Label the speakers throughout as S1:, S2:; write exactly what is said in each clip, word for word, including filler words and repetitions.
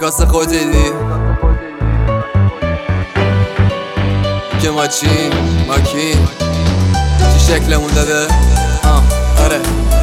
S1: انعکاس خودت دیدی که ما چی؟ ما کی؟ چی شکلمون داده؟ آه آره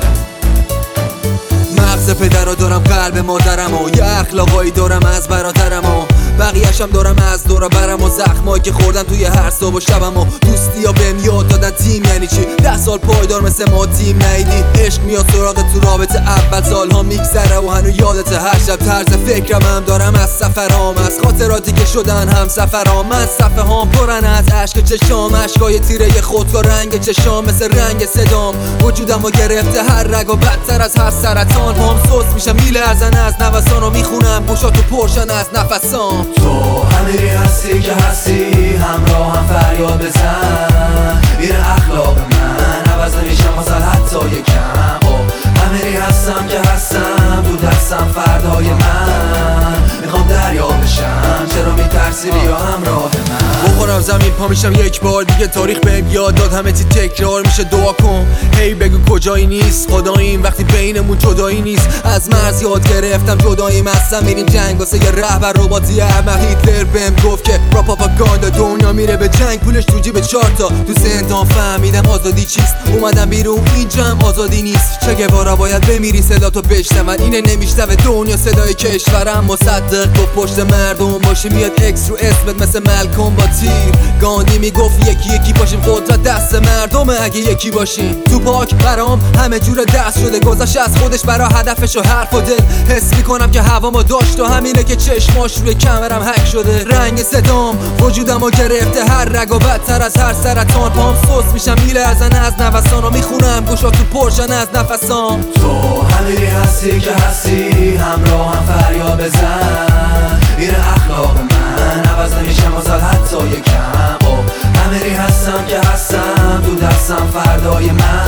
S1: مغز پدر رو دارم، قلب مادرم و یه اخلاقایی دارم از برادرم و بقیه‌شم دارم از دور برم و زخمایی که خوردم توی هر صبح و شبم و دوستی ها بهم یاد دادن تیم یعنی چی. ده سال پایدار مثل ما تیم نیدی، عشق میاد سراغ تو رابطه اول، سالها میگذره و هنو یادت هر شب. طرز فکرم هم دارم از سفرام، از خاطراتی که شدن هم سفرام. من صفحه هام پرن از عشق چشام، عشقای تیره خودکار رنگ چشام مثل رنگ صدام. وجودم رو گرفته هر رگ و بدتر از هر سرطان. پام سوس میشم میلرزن از نوسان و میخونم گوشاتو پرشن از نفسام.
S2: تو همیری هستی که هستی، همراه هم فریاد بزن. این اخلاق من عوض نمیشم واسه حتی یکم. همیری هستم که هستم، تو دستم فردای من. میخوام دریا بشم، چرا میترسی بیا همراه من.
S1: بخورم زمین پا میشم یک بار دیگه، تاریخ بهم یاد داد همه چی تکرار میشه. دعا کن هی بگو کجایی نیست خداییم وقتی بینمون جدایی نیست. از مرز یاد گرفتم جداییم هستم، میریم جنگ واسه یه رهبر رباتی احمق. هیتلر بهم گفت که را پاپاگاندا دنیا میره به جنگ، پولش تو جیب چارتا. تو زندان فهمیدم آزادی چیست، اومدم بیرون اینجا هم آزادی نیست. چه گوارا باید بمیری صدا تو بشنون، اینه نمیشنوه دنیا صدای کشورم. مصدق تو پشت مردم باشی میاد اکس رو اسمت مثل ملکم با تیر. گاندی میگفت یکی یکی باشیم، قدرت دست مردمه اگه یکی باشیم. تو پاک برام همه جور دست شده، گذشت از خودش برا هدفش و حرف و دل. حس میکنم که هوامو داشت و همینه که چشماش روی کمرم هک شده. رنگ صدام وجودمو گرفته هر رگ و بدتر از هر سرطان. پام سوس میشم میلرزن از نوسان و میخونم گوشاتو پرشن از نفسام.
S2: تو همیری هستی که هستی، همراه هم فریاد بزن. این اخلاق من عوض نمیشم واسه حتی یکم. همیری هستم که هستم، تو دستم فردای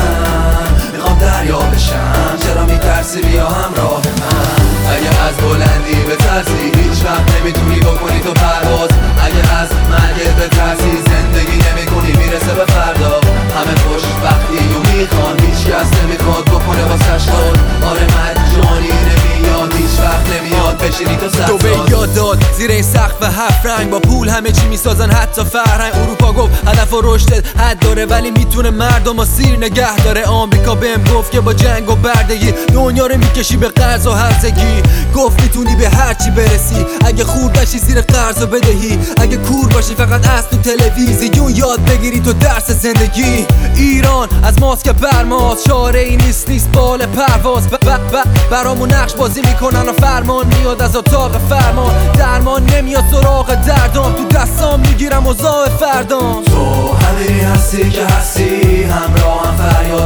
S2: من. میخوام دریا بشم، چرا میترسی بیا همراه من. اگه از بلندی بترسی هیچ وقت نمیتونی بکنی تو پرواز. اگه از مرگت بترسی زندگی نمیکنی میرسه به فردا. همه خوشبختی و میخوان، هیچ کس نمیخواد بکنه واسش کار. آره مجانی نمیاد، هیچ وقت نمیاد بشینی تو صد
S1: تو به یاد داد زیر این سقف هفت رنگ، با پول همه چی میسازن حتی فرهنگ. اروپا گفت هدف و رشدت حد داره ولی میتونه مردم و سیر نگه داره. آمریکا بهم گفت که با جنگ و بردگی دنیا رو میکشی به قرض و هرزگی. گفت میتونی به هر چی برسی اگه خورد نشی زیر قرض و بدهی. اگه کور باشی فقط از تو تلویزیون یاد بگیری تو درس زندگی. ایران از ماست که برماست، چاره ای نیست نیست بال پرواز. ب ب ب برامون نقش بازی میکنن و فرمان میاد از اتاق فرمان. درمان نمیاد سراغ دردام، تو دستام میگیرم اوضاع فردام.
S2: تو همیری هستی که هستی، همراه هم فریاد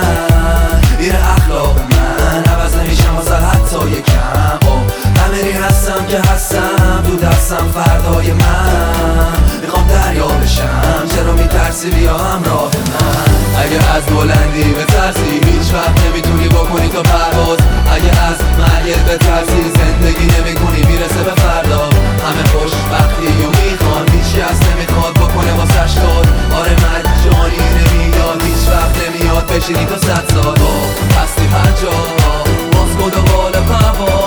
S2: بزن. این اخلاق من عوض نمیشم واسه حتی یکم. همیری هستم که هستم، تو دستم فردای من. میخوام دریا بشم، چرا میترسی بیا همراه من. اگه از بلندی بترسی هیچ وقت نمیتونی بکنی تو پرواز. اگه از مرگت بترسی زندگی نمیکنی میرسه به فردا. همه خوشبختی و میخوان، هیچ کس نمیخواد بکنه واسش کار. آره مجانی نمیاد، هیچ وقت نمیاد بشینی تو صد سال. هستی پنجاه باز کن و بالا پرواز.